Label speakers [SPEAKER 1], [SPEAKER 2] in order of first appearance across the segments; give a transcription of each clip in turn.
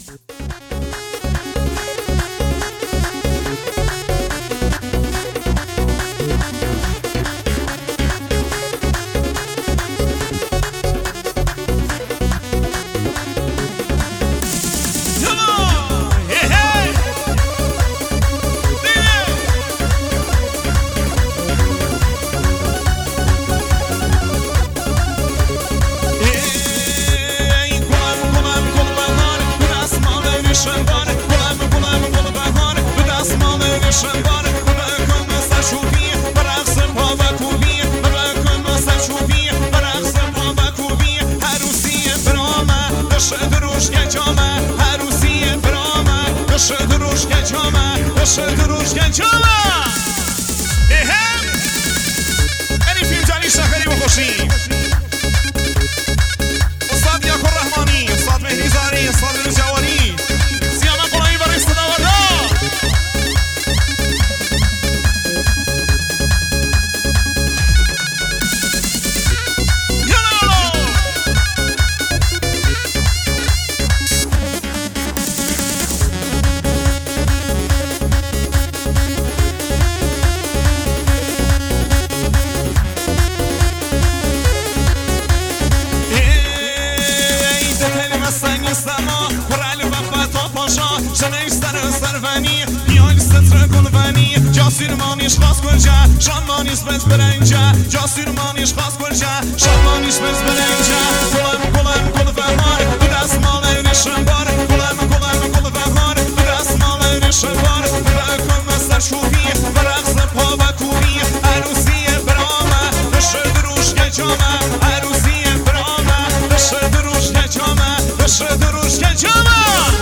[SPEAKER 1] Sirmanish pas kurja, shamanish bez berenja, ja sirmanish pas kurja, shamanish bez berenja. Kulem vemar, biraz male rishbar, kulem vemar, biraz male rishbar. Bırakın mesler şubi, bıraksa pava kubi, arusiye brama, dışı duruş geçama, arusiye brama, dışı duruş geçama, dışı duruş geçama.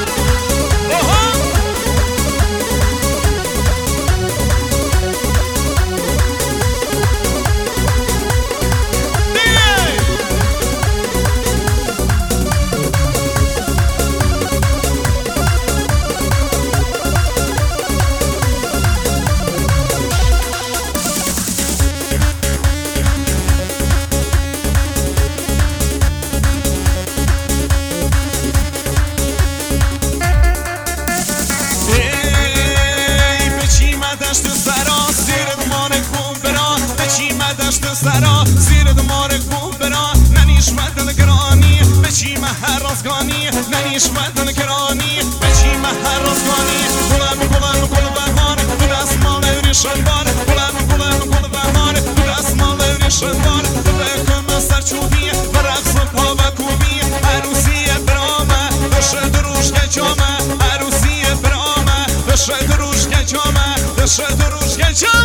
[SPEAKER 2] زیر دمارک بود برا ننیش مدن گرانی بچی مهر رازگانی ننیش مدن گرانی بچی مهر رازگانی گلم بهار دو دست مال ریشن بار گلم بهار دو دست مال ریشن بار بکن سرچوبی و رقص پا و کوبی عروسی برامه دشه دروش گجامه عروسی برامه دشه دروش گجامه دشه دروش گجامه